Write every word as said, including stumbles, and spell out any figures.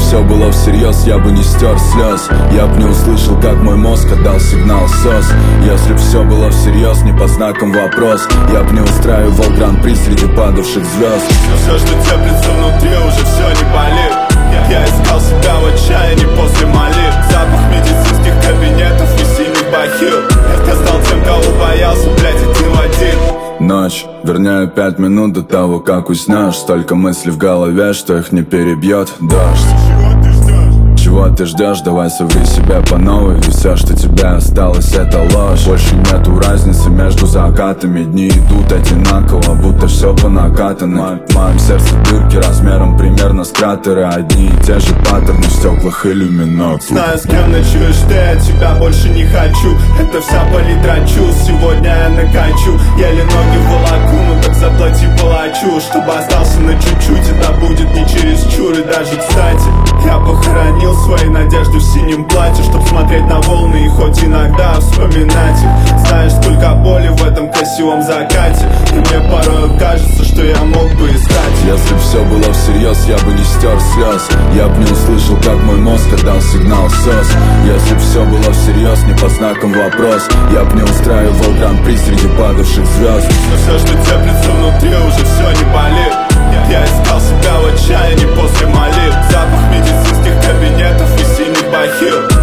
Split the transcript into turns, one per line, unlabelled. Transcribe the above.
все было всерьез, я бы не стер слез. Я б не услышал, как мой мозг отдал сигнал сос. Если б все было всерьез, не по знакам вопрос, я б не устраивал гран-при среди падавших звезд.
Все, что теплится внутри, уже все не болит. Я искал себя в отчаянии после молитв. Запах медицинских кабинетов и синих бахил. Я стал тем, кого боялся, блядь, идти в один.
Ночь, вернее пять минут до того, как уснешь. Столько мыслей в голове, что их не перебьет дождь. Чего ты ждешь? Давай соври себя по новой. Ведь все, что тебе осталось, это ложь. Больше нету разницы между закатами. Дни идут одинаково, будто все по накатанной. В моем сердце дырки размером примерно с кратеры. Одни и те же паттерны в стеклах иллюминатор.
Знаю, с кем ночуешь ты, от тебя больше не хочу. Это вся палитра чувств, сегодня я накачу. Еле ноги волоку, ну так заплати палачу. Чтобы остался на чуть-чуть, это будет не чересчур. И даже кстати, я похоронил свои надежды в синем платье, чтоб смотреть на волны и хоть иногда вспоминать их. Знаешь, сколько боли в этом красивом закате, и мне порой кажется, что я мог бы искать.
Если б все было всерьез, я бы не стер слез. Я б не услышал, как мой мозг отдал сигнал сос. Если б все было всерьез, не по знакам вопрос, я б не устраивал гран-при среди падавших звезд.
Но все, что теплится внутри, уже все не болит. Я искал себя в отчаянии после молитв. Запах медицинских кабинетов и синих бахил.